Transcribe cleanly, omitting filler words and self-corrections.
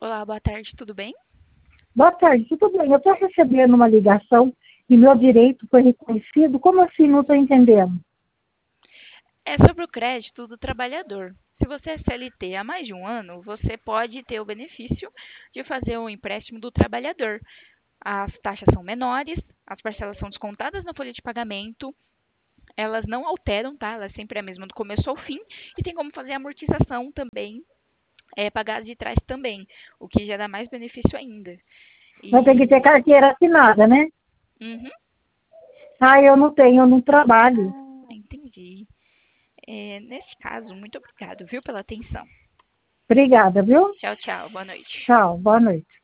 Olá, boa tarde, tudo bem? Boa tarde, tudo bem? Eu estou recebendo uma ligação e meu direito foi reconhecido. Como assim? Não estou entendendo. É sobre o crédito do trabalhador. Se você é CLT há mais de um ano, você pode ter o benefício de fazer um empréstimo do trabalhador. As taxas são menores, as parcelas são descontadas na folha de pagamento, elas não alteram, tá? Ela é sempre a mesma do começo ao fim, e tem como fazer a amortização também, pagar de trás também, o que já dá mais benefício ainda. Mas tem que ter E. carteira assinada, né? Uhum. Ah, eu não tenho, eu não trabalho. Ah, entendi. Nesse caso, muito obrigado, viu, pela atenção. Obrigada, viu? Tchau, tchau. Boa noite. Tchau, boa noite.